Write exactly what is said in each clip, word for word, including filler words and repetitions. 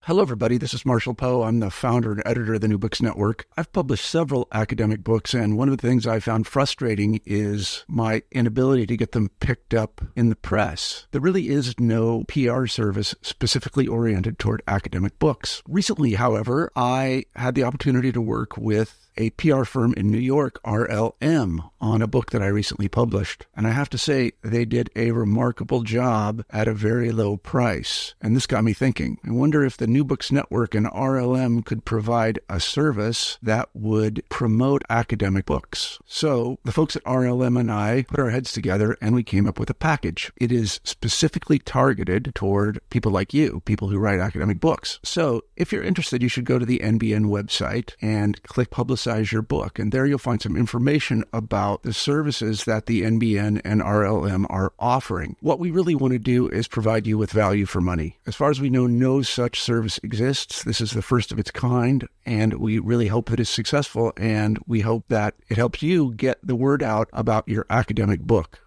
Hello, everybody. This is Marshall Poe. I'm the founder and editor of the New Books Network. I've published several academic books, and one of the things I found frustrating is my inability to get them picked up in the press. There really is no P R service specifically oriented toward academic books. Recently, however, I had the opportunity to work with a P R firm in New York, R L M, on a book that I recently published. And I have to say, they did a remarkable job at a very low price. And this got me thinking. I wonder if the New Books Network and R L M could provide a service that would promote academic books. So the folks at R L M and I put our heads together and we came up with a package. It is specifically targeted toward people like you, people who write academic books. So if you're interested, you should go to the N B N website and click Publicize your book. And there you'll find some information about the services that the N B N and R L M are offering. What we really want to do is provide you with value for money. As far as we know, no such service exists. This is the first of its kind, and we really hope that it's successful, and we hope that it helps you get the word out about your academic book.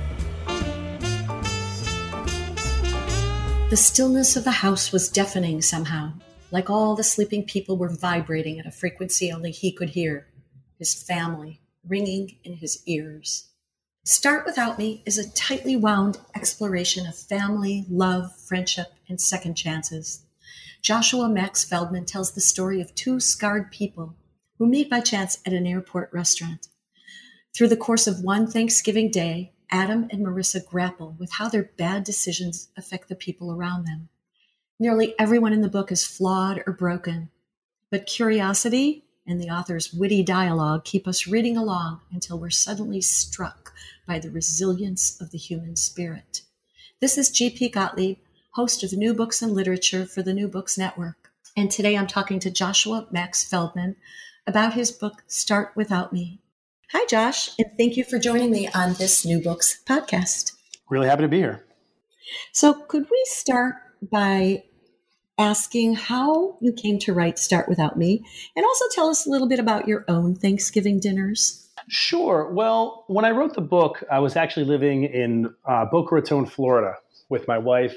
The stillness of the house was deafening somehow. Like all the sleeping people were vibrating at a frequency only he could hear, his family ringing in his ears. Start Without Me is a tightly wound exploration of family, love, friendship, and second chances. Joshua Max Feldman tells the story of two scarred people who meet by chance at an airport restaurant. Through the course of one Thanksgiving day, Adam and Marissa grapple with how their bad decisions affect the people around them. Nearly everyone in the book is flawed or broken, but curiosity and the author's witty dialogue keep us reading along until we're suddenly struck by the resilience of the human spirit. This is G P Gottlieb, host of New Books and Literature for the New Books Network, and today I'm talking to Joshua Max Feldman about his book, Start Without Me. Hi, Josh, and thank you for joining me on this New Books podcast. Really happy to be here. So could we start by asking how you came to write Start Without Me, and also tell us a little bit about your own Thanksgiving dinners? Sure. Well, when I wrote the book, I was actually living in uh, Boca Raton, Florida with my wife,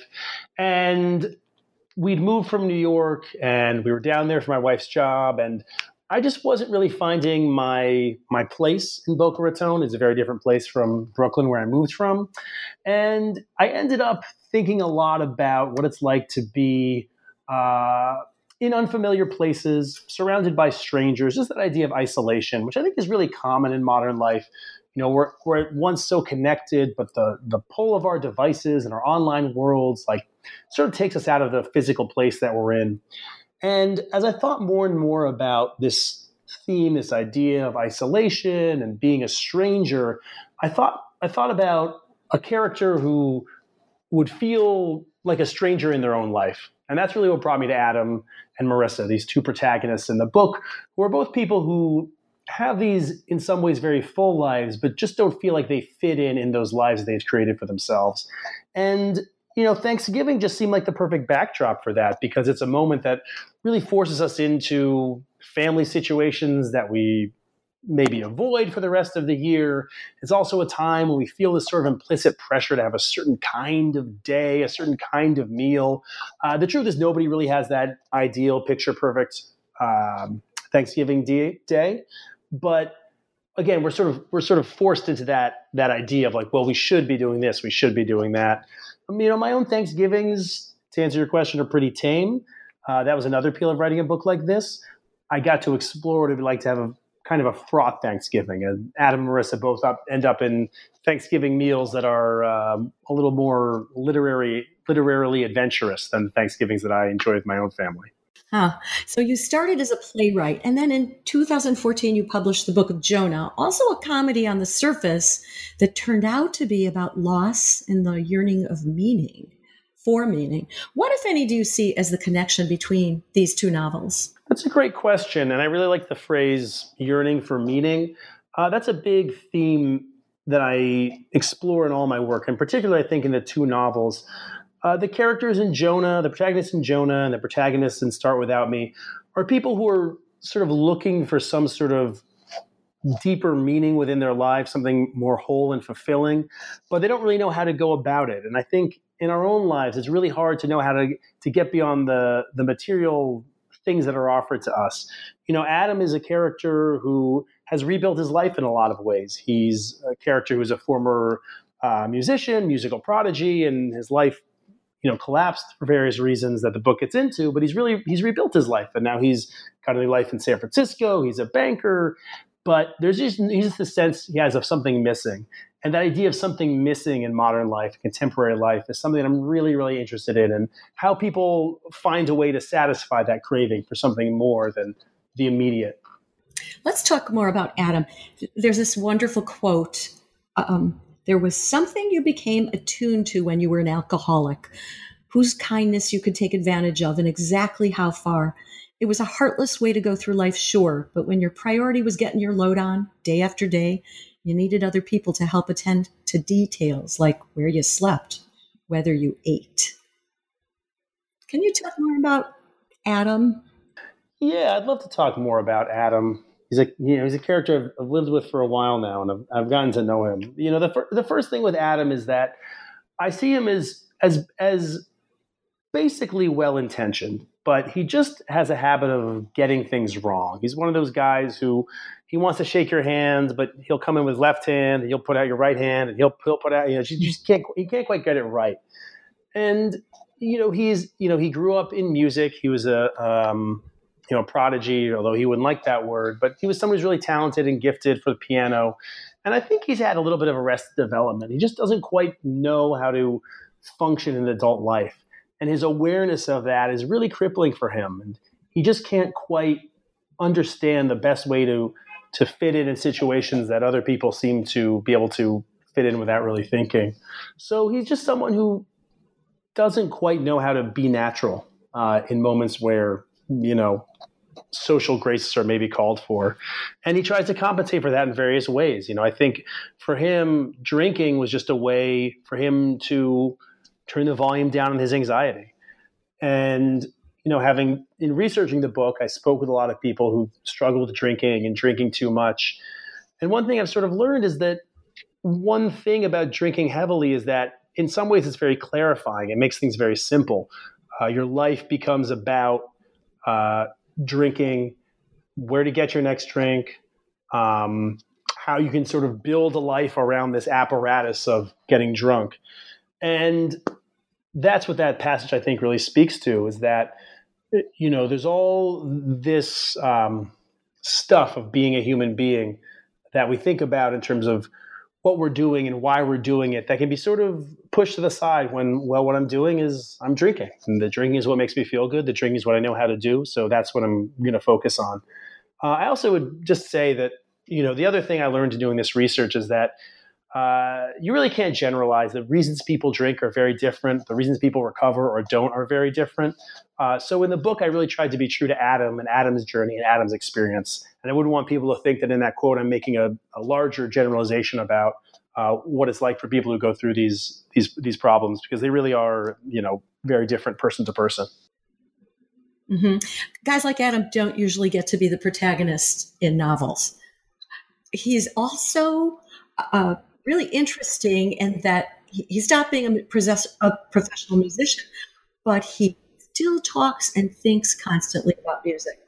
and we'd moved from New York, and we were down there for my wife's job, and I just wasn't really finding my my place in Boca Raton. It's a very different place from Brooklyn, where I moved from. And I ended up thinking a lot about what it's like to be uh, in unfamiliar places, surrounded by strangers, just that idea of isolation, which I think is really common in modern life. You know, we're, we're at once so connected, but the, the pull of our devices and our online worlds like sort of takes us out of the physical place that we're in. And as I thought more and more about this theme, this idea of isolation and being a stranger, I thought I thought about a character who would feel like a stranger in their own life. And that's really what brought me to Adam and Marissa, these two protagonists in the book, who are both people who have these, in some ways, very full lives, but just don't feel like they fit in in those lives they've created for themselves. And you know, Thanksgiving just seemed like the perfect backdrop for that, because it's a moment that really forces us into family situations that we maybe avoid for the rest of the year. It's also a time when we feel this sort of implicit pressure to have a certain kind of day, a certain kind of meal. Uh, the truth is nobody really has that ideal, picture perfect um, Thanksgiving day, day. But again, we're sort of we're sort of forced into that that idea of like, well, we should be doing this, we should be doing that. Um, you know, my own Thanksgivings, to answer your question, are pretty tame. Uh, that was another appeal of writing a book like this. I got to explore what it'd be like to have a kind of a fraught Thanksgiving. And Adam and Marissa both up, end up in Thanksgiving meals that are um, a little more literary, literarily adventurous than Thanksgivings that I enjoy with my own family. Huh. So you started as a playwright, and then in two thousand fourteen, you published the Book of Jonah, also a comedy on the surface that turned out to be about loss and the yearning of meaning, for meaning. What, if any, do you see as the connection between these two novels? That's a great question, and I really like the phrase yearning for meaning. Uh, that's a big theme that I explore in all my work, and particularly I think in the two novels. Uh, the characters in Jonah, the protagonists in Jonah and the protagonists in Start Without Me are people who are sort of looking for some sort of deeper meaning within their lives, something more whole and fulfilling, but they don't really know how to go about it. And I think in our own lives, it's really hard to know how to to get beyond the the material things that are offered to us. You know, Adam is a character who has rebuilt his life in a lot of ways. He's a character who's a former uh, musician, musical prodigy, and his life, you know, collapsed for various reasons that the book gets into. But he's really he's rebuilt his life, and now he's got a new life in San Francisco. He's a banker, but there's just, he's just the sense he has of something missing. And that idea of something missing in modern life, contemporary life, is something that I'm really, really interested in, and how people find a way to satisfy that craving for something more than the immediate. Let's talk more about Adam. There's this wonderful quote. Um, there was something you became attuned to when you were an alcoholic, whose kindness you could take advantage of, and exactly how far. It was a heartless way to go through life, sure, but when your priority was getting your load on day after day, you needed other people to help attend to details like where you slept, whether you ate. Can you talk more about Adam? Yeah, I'd love to talk more about Adam. He's a you know he's a character I've, I've lived with for a while now, and I've, I've gotten to know him. You know, the fir- the first thing with Adam is that I see him as as as basically well intentioned, but he just has a habit of getting things wrong. He's one of those guys who he wants to shake your hand, but he'll come in with his left hand, and you'll put out your right hand, and he'll he'll put out, you know, you just can't he can't quite get it right. And you know, he's you know he grew up in music. He was a um, you know prodigy, although he wouldn't like that word. But he was someone who's really talented and gifted for the piano. And I think he's had a little bit of arrested development. He just doesn't quite know how to function in adult life. And his awareness of that is really crippling for him. And he just can't quite understand the best way to to fit in in situations that other people seem to be able to fit in without really thinking. So he's just someone who doesn't quite know how to be natural uh, in moments where, you know, social graces are maybe called for. And he tries to compensate for that in various ways. You know, I think for him, drinking was just a way for him to turn the volume down on his anxiety. And, you know, having, in researching the book, I spoke with a lot of people who struggle with drinking and drinking too much. And one thing I've sort of learned is that one thing about drinking heavily is that in some ways it's very clarifying. It makes things very simple. Uh, your life becomes about uh, drinking, where to get your next drink, um, how you can sort of build a life around this apparatus of getting drunk. And that's what that passage, I think, really speaks to, is that, you know, there's all this um, stuff of being a human being that we think about in terms of what we're doing and why we're doing it that can be sort of pushed to the side when, well, what I'm doing is I'm drinking. And the drinking is what makes me feel good. The drinking is what I know how to do. So that's what I'm going to focus on. Uh, I also would just say that, you know, the other thing I learned in doing this research is that Uh, you really can't generalize. The reasons people drink are very different. The reasons people recover or don't are very different. Uh, so in the book, I really tried to be true to Adam and Adam's journey and Adam's experience. And I wouldn't want people to think that in that quote, I'm making a, a larger generalization about uh, what it's like for people who go through these, these, these problems, because they really are, you know, very different person to person. Mm-hmm. Guys like Adam don't usually get to be the protagonist in novels. He's also uh, really interesting in that he stopped being a, possess- a professional musician, but he still talks and thinks constantly about music.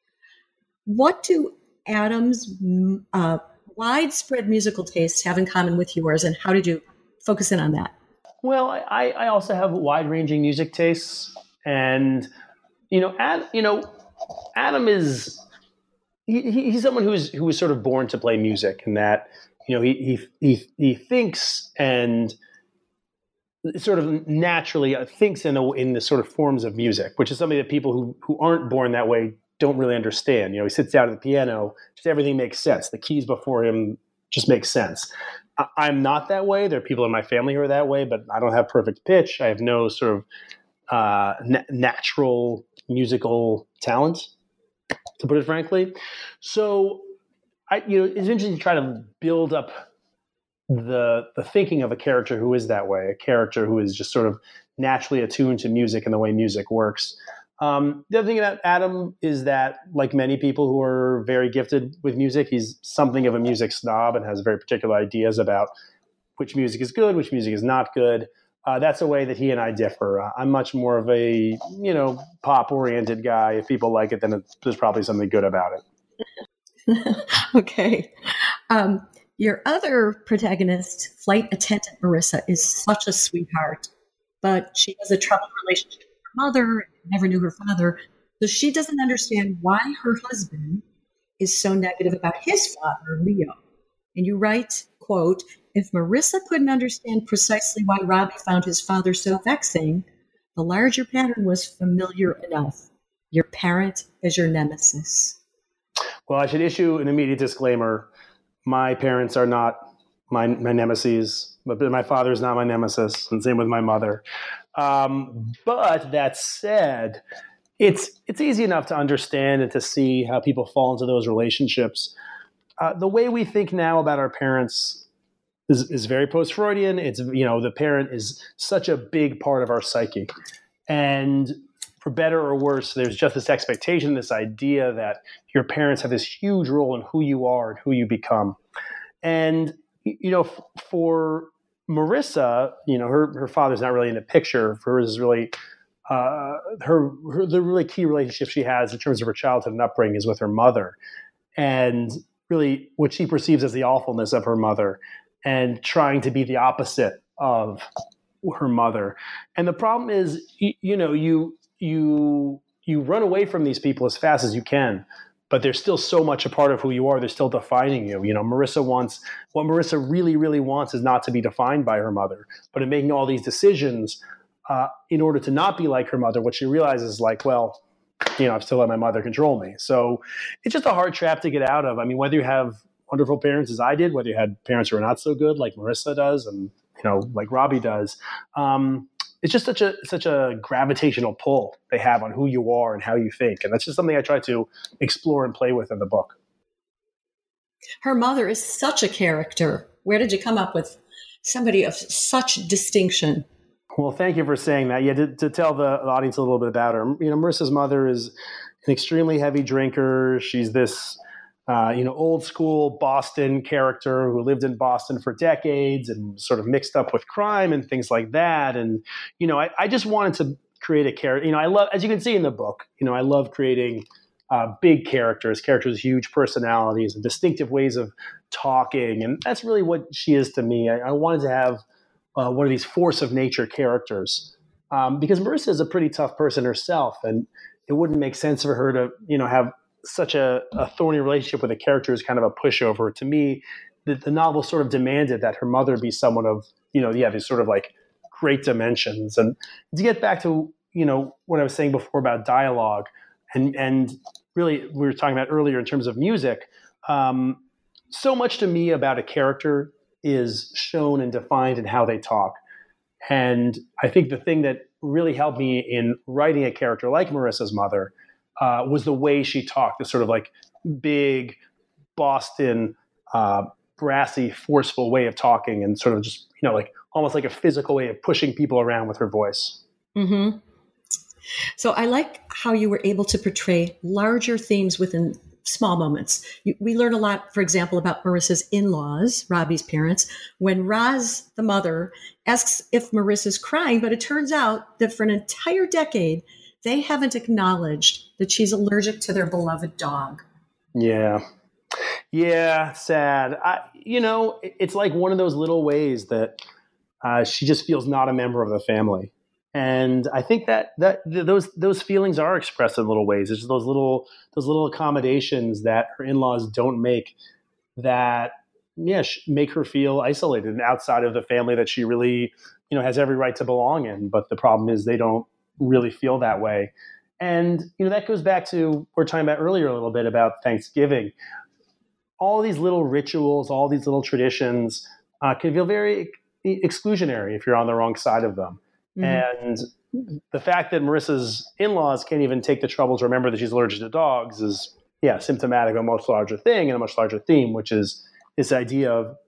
What do Adam's uh, widespread musical tastes have in common with yours, and how did you focus in on that? Well, I, I also have wide-ranging music tastes, and you know, Ad, you know, Adam is he, he's someone who's who was sort of born to play music, and that. You know, he, he he he thinks and sort of naturally thinks in the, in the sort of forms of music, which is something that people who, who aren't born that way don't really understand. You know, he sits down at the piano, just everything makes sense. The keys before him just make sense. I, I'm not that way. There are people in my family who are that way, but I don't have perfect pitch. I have no sort of uh, na- natural musical talent, to put it frankly. So, I, you know, it's interesting to try to build up the the thinking of a character who is that way, a character who is just sort of naturally attuned to music and the way music works. Um, the other thing about Adam is that, like many people who are very gifted with music, he's something of a music snob and has very particular ideas about which music is good, which music is not good. uh, that's a way that he and I differ. Uh, I'm much more of a, you know, pop-oriented guy. If people like it, then it's, there's probably something good about it. Okay. Um, your other protagonist, flight attendant Marissa, is such a sweetheart, but she has a troubled relationship with her mother and never knew her father. So she doesn't understand why her husband is so negative about his father, Leo. And you write, quote, if Marissa couldn't understand precisely why Robbie found his father so vexing, the larger pattern was familiar enough. Your parent is your nemesis. Well, I should issue an immediate disclaimer. My parents are not my, my nemesis, but my father is not my nemesis, and same with my mother. Um, but that said, it's it's easy enough to understand and to see how people fall into those relationships. Uh, the way we think now about our parents is, is very post-Freudian. It's, you know, the parent is such a big part of our psyche. And for better or worse, there's just this expectation, this idea that your parents have this huge role in who you are and who you become. And, you know, f- for Marissa, you know, her, her father's not really in the picture. For her is really, uh, her, her, the really key relationship she has in terms of her childhood and upbringing is with her mother. And really what she perceives as the awfulness of her mother and trying to be the opposite of her mother. And the problem is, you, you know, you, you, you run away from these people as fast as you can, but they're still so much a part of who you are. They're still defining you. You know, Marissa wants, what Marissa really, really wants is not to be defined by her mother, but in making all these decisions uh, in order to not be like her mother, what she realizes is like, well, you know, I've still let my mother control me. So it's just a hard trap to get out of. I mean, whether you have wonderful parents as I did, whether you had parents who are not so good like Marissa does and, you know, like Robbie does, um, it's just such a such a gravitational pull they have on who you are and how you think. And that's just something I try to explore and play with in the book. Her mother is such a character. Where did you come up with somebody of such distinction? Well, thank you for saying that. Yeah, to, to tell the audience a little bit about her. You know, Marissa's mother is an extremely heavy drinker. She's this, uh, you know, old school Boston character who lived in Boston for decades and sort of mixed up with crime and things like that. And, you know, I, I just wanted to create a character. You know, I love, as you can see in the book, you know, I love creating uh, big characters, characters with huge personalities and distinctive ways of talking. And that's really what she is to me. I, I wanted to have Uh, one of these force of nature characters, um, because Marissa is a pretty tough person herself, and it wouldn't make sense for her to, you know, have such a, a thorny relationship with a character who's kind of a pushover. To me, the, the novel sort of demanded that her mother be someone of, you know, yeah, these sort of like great dimensions. And to get back to, you know, what I was saying before about dialogue, and and really we were talking about earlier in terms of music, um, so much to me about a character is shown and defined in how they talk. And I think the thing that really helped me in writing a character like Marissa's mother uh, was the way she talked, this sort of like big Boston, uh, brassy, forceful way of talking, and sort of just, you know, like almost like a physical way of pushing people around with her voice. Mm-hmm. So I like how you were able to portray larger themes within small moments. You, we learn a lot, for example, about Marissa's in-laws, Robbie's parents, when Roz, the mother, asks if Marissa's crying, but it turns out that for an entire decade, they haven't acknowledged that she's allergic to their beloved dog. Yeah. Yeah, sad. I, you know, it's like one of those little ways that uh, she just feels not a member of the family. And I think that that those those feelings are expressed in little ways. It's those little those little accommodations that her in-laws don't make that, yeah, make her feel isolated and outside of the family that she really, you know, has every right to belong in. But the problem is they don't really feel that way. And, you know, that goes back to what we were talking about earlier a little bit about Thanksgiving. All these little rituals, all these little traditions uh, can feel very exclusionary if you're on the wrong side of them. Mm-hmm. And the fact that Marissa's in-laws can't even take the trouble to remember that she's allergic to dogs is, yeah, symptomatic of a much larger thing and a much larger theme, which is this idea of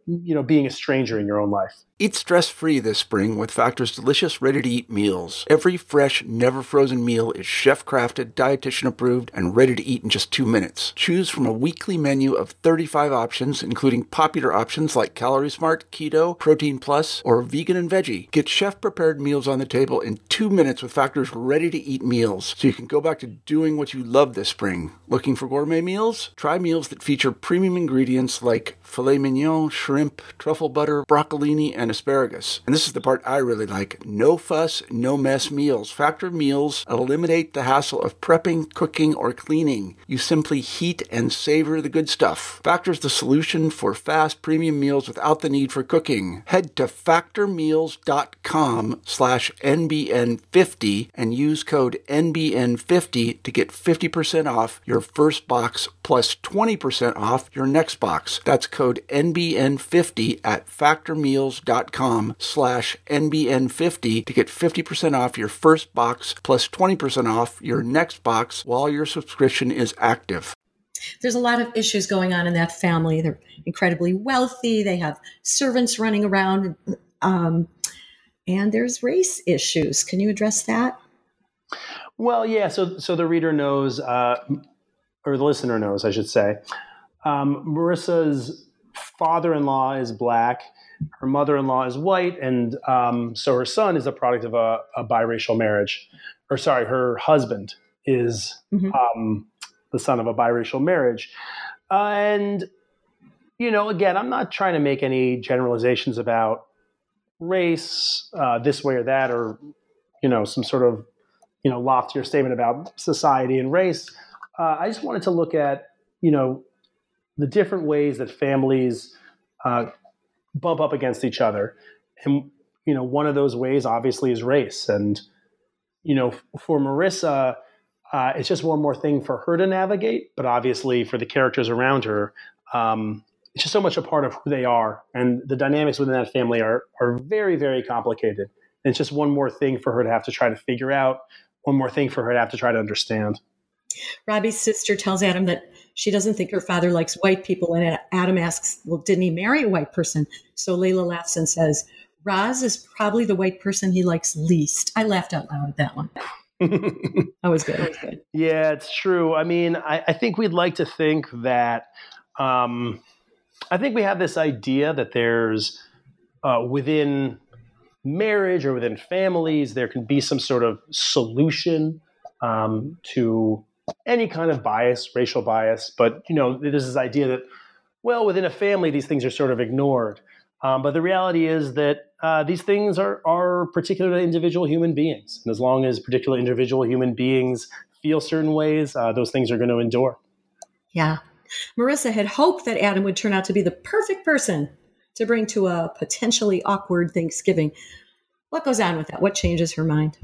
you know, being a stranger in your own life. Eat stress-free this spring with Factor's delicious, ready-to-eat meals. Every fresh, never-frozen meal is chef-crafted, dietitian-approved, and ready to eat in just two minutes. Choose from a weekly menu of thirty-five options, including popular options like Calorie Smart, Keto, Protein Plus, or Vegan and Veggie. Get chef-prepared meals on the table in two minutes with Factor's ready-to-eat meals, so you can go back to doing what you love this spring. Looking for gourmet meals? Try meals that feature premium ingredients like filet mignon, shrimp, truffle butter, broccolini, and asparagus. And this is the part I really like. No fuss, no mess meals. Factor meals eliminate the hassle of prepping, cooking, or cleaning. You simply heat and savor the good stuff. Factor's the solution for fast premium meals without the need for cooking. Head to factormeals.com slash NBN50 and use code N B N fifty to get fifty percent off your first box plus twenty percent off your next box. That's code N B N fifty at factormeals.com slash NBN50 to get fifty percent off your first box plus twenty percent off your next box while your subscription is active. There's a lot of issues going on in that family. They're incredibly wealthy. They have servants running around. Um, and there's race issues. Can you address that? Well, yeah. So, so the reader knows, uh, or the listener knows, I should say. Um, Marissa's father-in-law is Black. Her mother-in-law is white, and um, so her son is a product of a, a biracial marriage. Or sorry, her husband is mm-hmm. um, the son of a biracial marriage. Uh, and, you know, again, I'm not trying to make any generalizations about race uh, this way or that, or, you know, some sort of, you know, loftier statement about society and race. Uh, I just wanted to look at, you know, the different ways that families uh, bump up against each other. And, you know, one of those ways obviously is race. And, you know, for Marissa, uh, it's just one more thing for her to navigate. But obviously for the characters around her, um, it's just so much a part of who they are. And the dynamics within that family are, are very, very complicated. And it's just one more thing for her to have to try to figure out, one more thing for her to have to try to understand. Robbie's sister tells Adam that she doesn't think her father likes white people. And Adam asks, well, didn't he marry a white person? So Layla laughs and says, Roz is probably the white person he likes least. I laughed out loud at that one. That was good. That was good. Yeah, it's true. I mean, I, I think we'd like to think that, um, I think we have this idea that there's uh, within marriage or within families, there can be some sort of solution um, to any kind of bias, racial bias. But, you know, there's this idea that, well, within a family, these things are sort of ignored. Um, but the reality is that uh, these things are, are particular to individual human beings. And as long as particular individual human beings feel certain ways, uh, those things are going to endure. Yeah. Marissa had hoped that Adam would turn out to be the perfect person to bring to a potentially awkward Thanksgiving. What goes on with that? What changes her mind?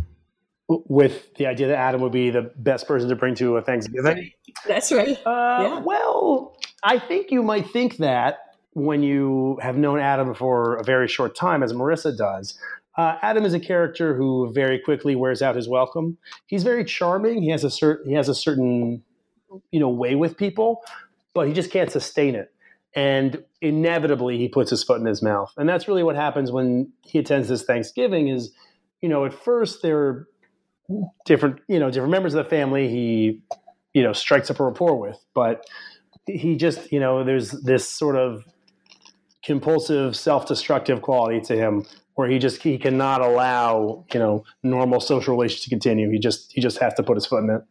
With the idea that Adam would be the best person to bring to a Thanksgiving? That's right. Uh, yeah. Well, I think you might think that when you have known Adam for a very short time, as Marissa does. Uh, Adam is a character who very quickly wears out his welcome. He's very charming. He has a certain he has a certain you know way with people, but he just can't sustain it. And inevitably, he puts his foot in his mouth. And that's really what happens when he attends this Thanksgiving. Is you know at first they're different, you know, different members of the family he, you know, strikes up a rapport with, but he just, you know, there's this sort of compulsive, self-destructive quality to him where he just, he cannot allow, you know, normal social relations to continue. He just, he just has to put his foot in it.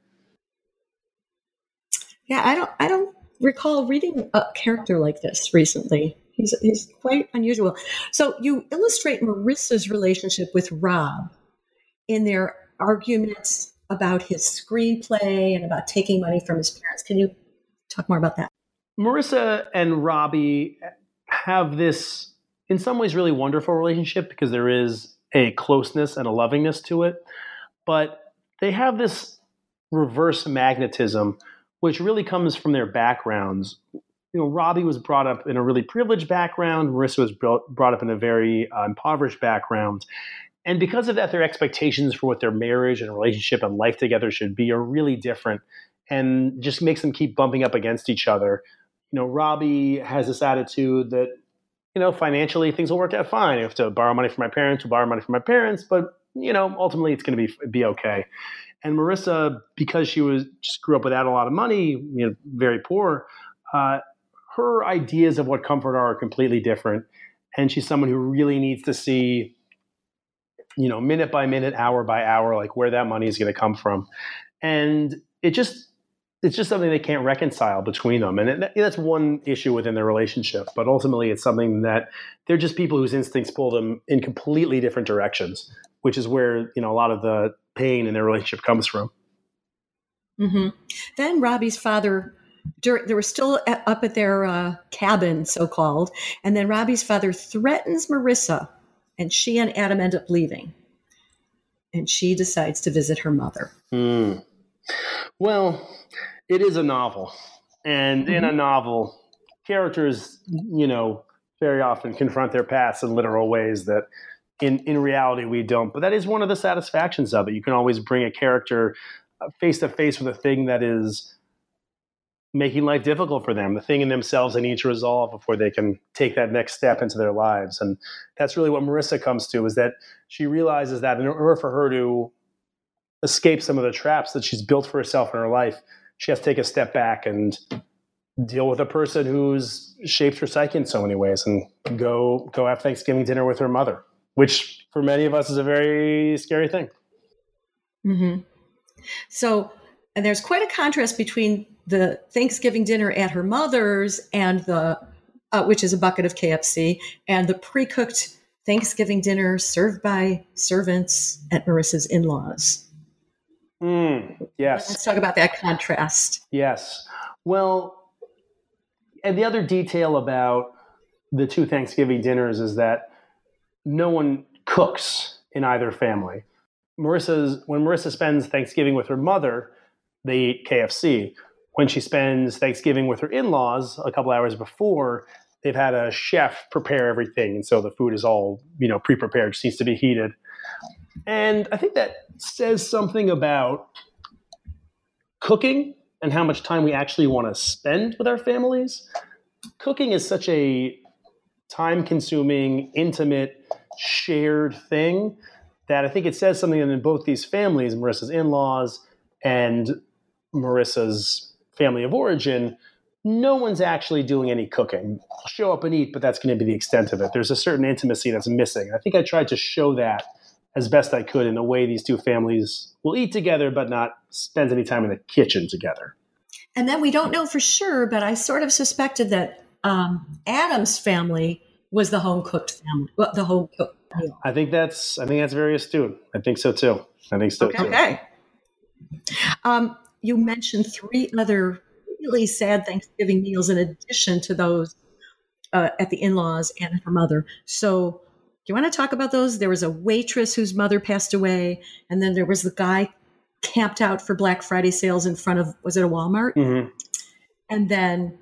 Yeah. I don't, I don't recall reading a character like this recently. He's, he's quite unusual. So you illustrate Marissa's relationship with Rob in their arguments about his screenplay and about taking money from his parents. Can you talk more about that? Marissa and Robbie have this, in some ways, really wonderful relationship because there is a closeness and a lovingness to it. But they have this reverse magnetism, which really comes from their backgrounds. You know, Robbie was brought up in a really privileged background. Marissa was brought up in a very uh, impoverished background. And because of that, their expectations for what their marriage and relationship and life together should be are really different, and just makes them keep bumping up against each other. You know, Robbie has this attitude that, you know, financially things will work out fine. I have to borrow money from my parents, we'll borrow money from my parents, but, you know, ultimately it's going to be be okay. And Marissa, because she was just grew up without a lot of money, you know, very poor, uh, her ideas of what comfort are are completely different. And she's someone who really needs to see, you know, minute by minute, hour by hour, like where that money is going to come from. And it just, it's just something they can't reconcile between them. And it, that's one issue within their relationship. But ultimately, it's something that they're just people whose instincts pull them in completely different directions, which is where, you know, a lot of the pain in their relationship comes from. Mm-hmm. Then Robbie's father, they were still at, up at their uh, cabin, so-called, and then Robbie's father threatens Marissa, and she and Adam end up leaving. And she decides to visit her mother. Mm. Well, it is a novel. And mm-hmm. in a novel, characters, you know, very often confront their past in literal ways that in, in reality we don't. But that is one of the satisfactions of it. You can always bring a character face to face with a thing that is making life difficult for them, the thing in themselves they need to resolve before they can take that next step into their lives. And that's really what Marissa comes to, is that she realizes that in order for her to escape some of the traps that she's built for herself in her life, she has to take a step back and deal with a person who's shaped her psyche in so many ways, and go go have Thanksgiving dinner with her mother, which for many of us is a very scary thing. Mm-hmm. So, and there's quite a contrast between the Thanksgiving dinner at her mother's and the, uh, which is a bucket of K F C, and the pre-cooked Thanksgiving dinner served by servants at Marissa's in-laws. Mm, yes. Let's talk about that contrast. Yes. Well, and the other detail about the two Thanksgiving dinners is that no one cooks in either family. Marissa's, when Marissa spends Thanksgiving with her mother, they eat K F C. When she spends Thanksgiving with her in-laws a couple hours before, they've had a chef prepare everything. And so the food is all, you know, pre-prepared, just needs to be heated. And I think that says something about cooking and how much time we actually want to spend with our families. Cooking is such a time-consuming, intimate, shared thing that I think it says something in both these families, Marissa's in-laws and Marissa's family of origin, no one's actually doing any cooking. I'll show up and eat, but that's going to be the extent of it. There's a certain intimacy that's missing. I think I tried to show that as best I could in the way these two families will eat together, but not spend any time in the kitchen together. And then we don't know for sure, but I sort of suspected that um, Adam's family was the home-cooked family, well, the home-cooked meal. I think that's, I think that's very astute. I think so too. I think so okay. too. Okay. Um, you mentioned three other really sad Thanksgiving meals in addition to those uh, at the in-laws and her mother. So do you want to talk about those? There was a waitress whose mother passed away, and then there was the guy camped out for Black Friday sales in front of, was it a Walmart? Mm-hmm. And then,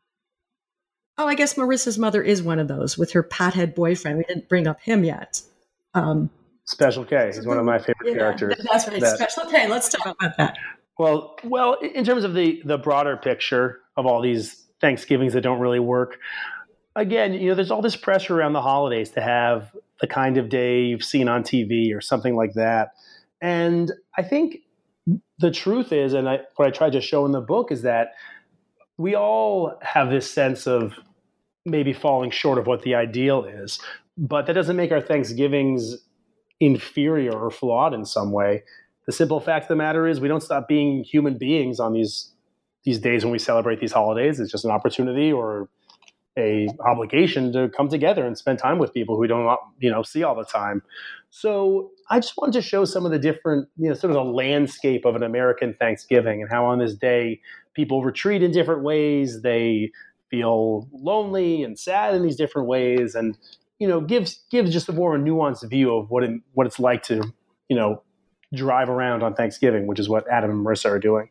oh, I guess Marissa's mother is one of those with her pothead boyfriend. We didn't bring up him yet. Um, Special K. He's one of my favorite yeah, characters. That's right. That, Special K. Let's talk about that. Well, well, in terms of the the broader picture of all these Thanksgivings that don't really work, again, you know, there's all this pressure around the holidays to have the kind of day you've seen on T V or something like that. And I think the truth is, and I, what I tried to show in the book is that we all have this sense of maybe falling short of what the ideal is, but that doesn't make our Thanksgivings inferior or flawed in some way. The simple fact of the matter is we don't stop being human beings on these these days when we celebrate these holidays. It's just an opportunity or a obligation to come together and spend time with people who we don't, you know, see all the time. So I just wanted to show some of the different, you know, sort of the landscape of an American Thanksgiving and how on this day people retreat in different ways. They feel lonely and sad in these different ways, and, you know, gives gives just a more nuanced view of what it, what it's like to, you know, drive around on Thanksgiving, which is what Adam and Marissa are doing.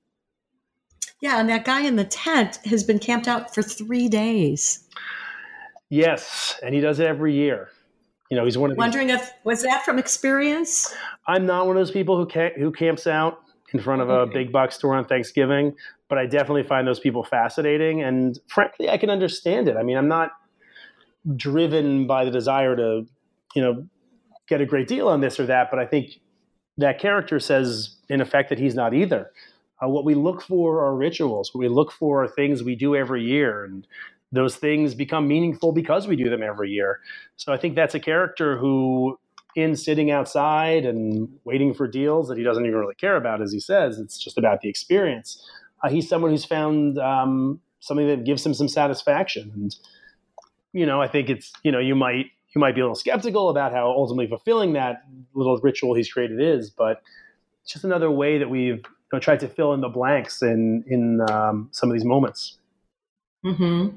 Yeah, and that guy in the tent has been camped out for three days. Yes, and he does it every year. You know, he's one of these, wondering if was that from experience? I'm not one of those people who camp, who camps out in front of a okay. big box store on Thanksgiving, but I definitely find those people fascinating, and frankly, I can understand it. I mean, I'm not driven by the desire to, you know, get a great deal on this or that. But I think that character says, in effect, that he's not either. Uh, what we look for are rituals. What we look for are things we do every year. And those things become meaningful because we do them every year. So I think that's a character who, in sitting outside and waiting for deals that he doesn't even really care about, as he says, it's just about the experience. Uh, he's someone who's found um, something that gives him some satisfaction. And, you know, I think it's, you know, you might, you might be a little skeptical about how ultimately fulfilling that little ritual he's created is, but it's just another way that we've, you know, tried to fill in the blanks in, in um, some of these moments. Mm-hmm.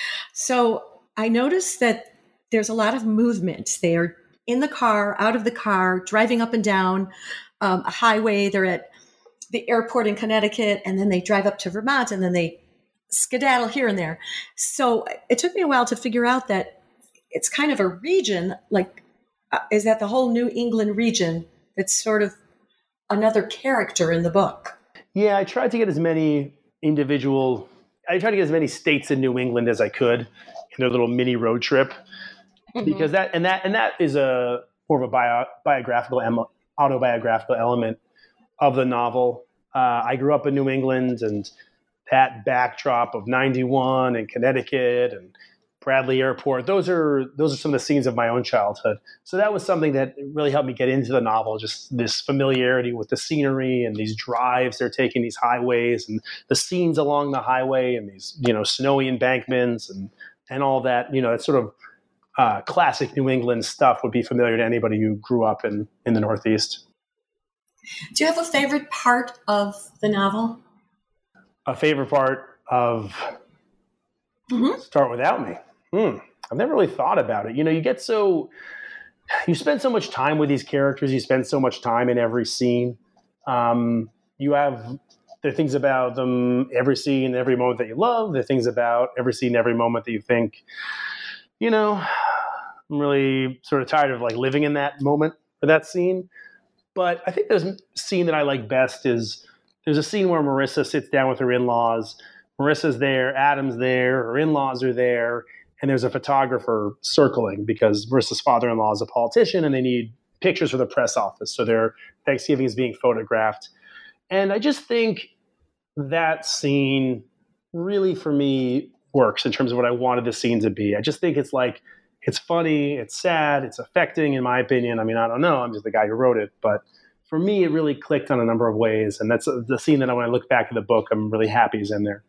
So I noticed that there's a lot of movement. They are in the car, out of the car, driving up and down um, a highway. They're at the airport in Connecticut, and then they drive up to Vermont, and then they skedaddle here and there. So it took me a while to figure out that it's kind of a region, like, uh, is that the whole New England region that's sort of another character in the book? Yeah, I tried to get as many individual, I tried to get as many states in New England as I could in a little mini road trip. Mm-hmm. Because that and that and that is a more of a bio, biographical autobiographical element of the novel. Uh, I grew up in New England, and that backdrop of ninety-one and Connecticut and Bradley Airport, those are those are some of the scenes of my own childhood. So that was something that really helped me get into the novel, just this familiarity with the scenery and these drives they're taking, these highways and the scenes along the highway and these, you know, snowy embankments and and all that, you know, it's sort of Uh, classic New England stuff would be familiar to anybody who grew up in, in the Northeast. Do you have a favorite part of the novel? A favorite part of mm-hmm. Start Without Me? Hmm. I've never really thought about it. You know, you get so, you spend so much time with these characters. You spend so much time in every scene. Um, you have, there are things about them, every scene, every moment that you love. There are things about every scene, every moment that you think, you know, I'm really sort of tired of like living in that moment or that scene. But I think there's a scene that I like best is there's a scene where Marissa sits down with her in-laws. Marissa's there, Adam's there, her in-laws are there, and there's a photographer circling because Marissa's father-in-law is a politician and they need pictures for the press office. So their Thanksgiving is being photographed. And I just think that scene really, for me, works in terms of what I wanted the scene to be. I just think it's like, it's funny, it's sad, it's affecting, in my opinion. I mean, I don't know, I'm just the guy who wrote it, but for me, it really clicked on a number of ways. And that's the scene that when I look back at the book, I'm really happy is in there.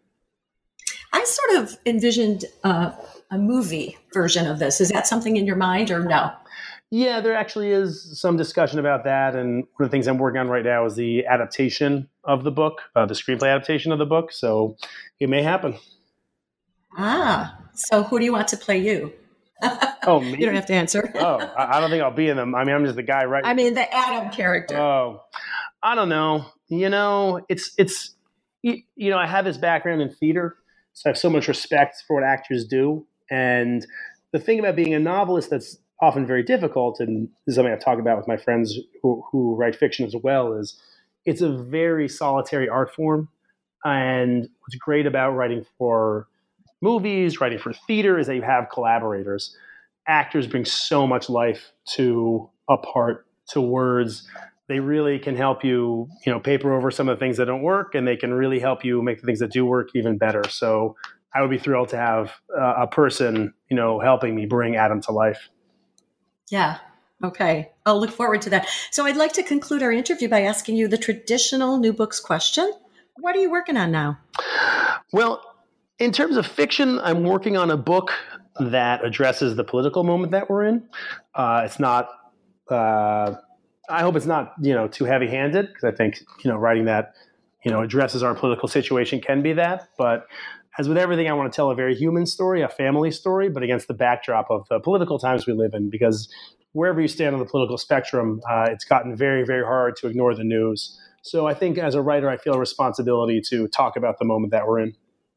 I sort of envisioned uh, a movie version of this. Is that something in your mind or no? Yeah, there actually is some discussion about that. And one of the things I'm working on right now is the adaptation of the book, uh, the screenplay adaptation of the book. So it may happen. Ah, so who do you want to play you? Oh, me? You don't have to answer. oh, I don't think I'll be in them. I mean, I'm just the guy, right? I mean, the Adam character. Oh, I don't know. You know, it's, it's, you, you know, I have this background in theater, so I have so much respect for what actors do. And the thing about being a novelist that's often very difficult, and this is something I've talked about with my friends who, who write fiction as well, is it's a very solitary art form. And what's great about writing for movies, writing for theater, is that you have collaborators. Actors bring so much life to a part, to words. They really can help you, you know, paper over some of the things that don't work, and they can really help you make the things that do work even better. So I would be thrilled to have uh, a person, you know, helping me bring Adam to life. Yeah. Okay. I'll look forward to that. So I'd like to conclude our interview by asking you the traditional New Books question. What are you working on now? Well, in terms of fiction, I'm working on a book that addresses the political moment that we're in. Uh, it's not, uh, I hope it's not, you know, too heavy-handed, because I think, you know, writing that, you know, addresses our political situation can be that. But as with everything, I want to tell a very human story, a family story, but against the backdrop of the political times we live in, because wherever you stand on the political spectrum, uh, it's gotten very, very hard to ignore the news. So I think as a writer, I feel a responsibility to talk about the moment that we're in.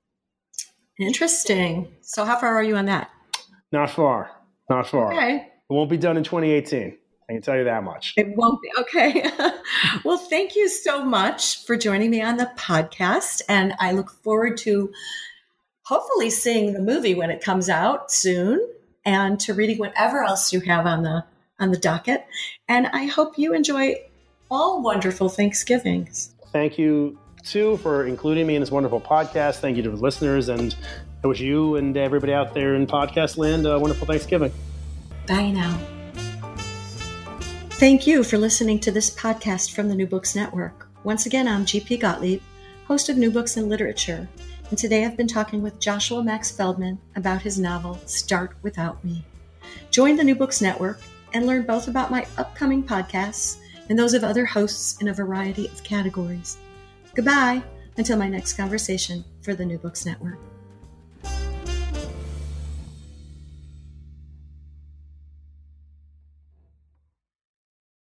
Interesting. So how far are you on that? Not far. Not far. Okay. It won't be done in twenty eighteen. I can tell you that much. It won't be. Okay. Well, thank you so much for joining me on the podcast. And I look forward to hopefully seeing the movie when it comes out soon. and to reading whatever else you have on the on the docket. And I hope you enjoy all wonderful Thanksgivings. Thank you, Sue, for including me in this wonderful podcast. Thank you to the listeners, and I wish you and everybody out there in podcast land a wonderful Thanksgiving. Bye now. Thank you for listening to this podcast from the New Books Network. Once again, I'm G P Gottlieb, host of New Books in Literature, and today I've been talking with Joshua Max Feldman about his novel, Start Without Me. Join the New Books Network and learn both about my upcoming podcasts and those of other hosts in a variety of categories. Goodbye until my next conversation for the New Books Network.